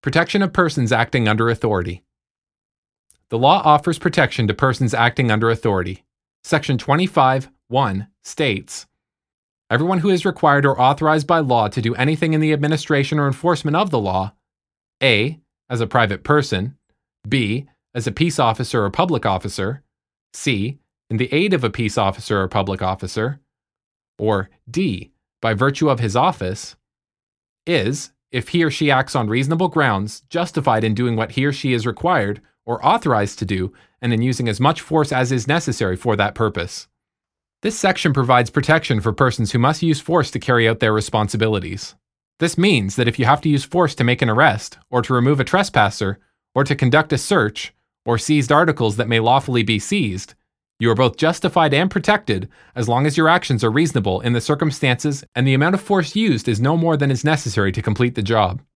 Protection of persons acting under authority. The law offers protection to persons acting under authority. Section 25(1) states, "Everyone who is required or authorized by law to do anything in the administration or enforcement of the law, A, as a private person, B, as a peace officer or public officer, C, in the aid of a peace officer or public officer, or D, by virtue of his office, is, if he or she acts on reasonable grounds, justified in doing what he or she is required or authorized to do, and in using as much force as is necessary for that purpose." This section provides protection for persons who must use force to carry out their responsibilities. This means that if you have to use force to make an arrest, or to remove a trespasser, or to conduct a search, or seized articles that may lawfully be seized, you are both justified and protected as long as your actions are reasonable in the circumstances and the amount of force used is no more than is necessary to complete the job.